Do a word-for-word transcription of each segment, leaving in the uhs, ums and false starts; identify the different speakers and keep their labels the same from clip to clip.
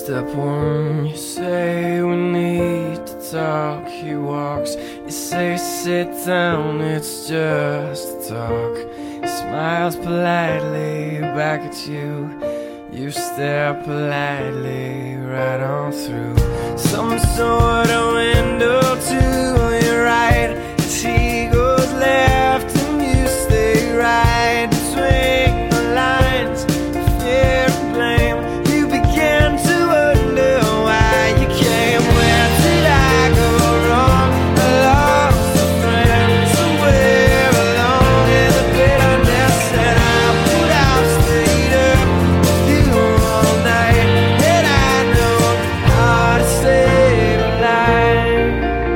Speaker 1: Step one, you say we need to talk. He walks, you say sit down, it's just a talk. He smiles politely back at you. You stare politely right on through some sort of window to your right. As he goes left and you stay right between the lines of fear and blame. You begin to wonder why you came. Where did I go wrong? I lost a friend somewhere along in the bitterness, and I put out stayed up with you all night, and I know how to save a life.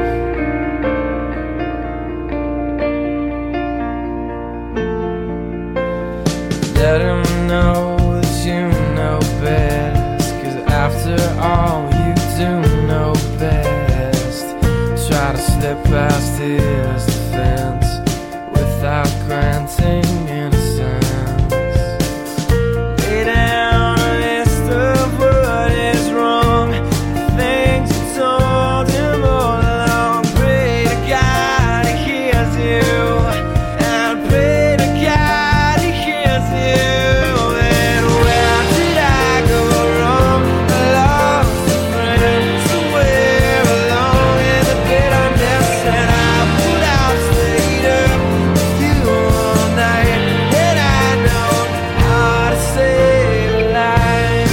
Speaker 1: Let him know that you know best, 'cause after all you do know best. Try to slip past his defense without granting innocence. Lay down a list of what is wrong, the things you told him all along. Pray to God he hears you, and pray to God he hears you. And where did I go wrong? I lost a friend somewhere along in the bitterness, and I put out stayed up with you all night, and I know how to save a life.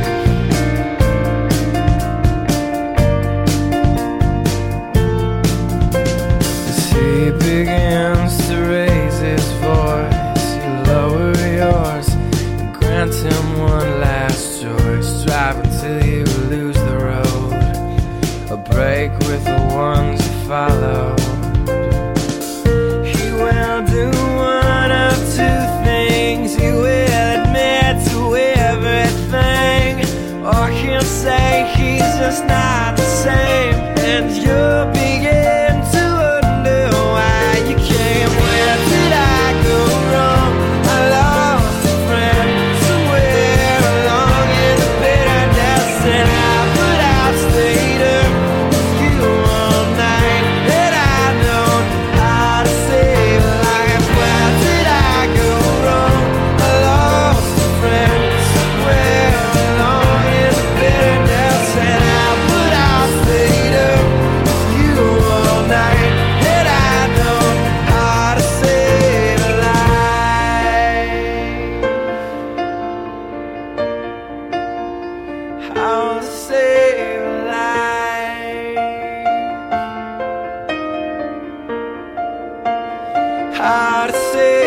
Speaker 1: As he begins to raise his voice, you lower yours and grant him one last choice. Drive until you lose the road, a break with the ones you follow. He will do one of two things. He will admit to everything, or he'll say he's just not the same, and you'll begin to wonder why you came. Where did I go wrong? I lost a friend somewhere along in the bitterness, and I put out stayed up with you all night, and I know how to save a life. Where did I go wrong? I lost a friend somewhere along in the bitterness, and I put out stayed up with you all night, and I know how to save a life. How to save a life. How to save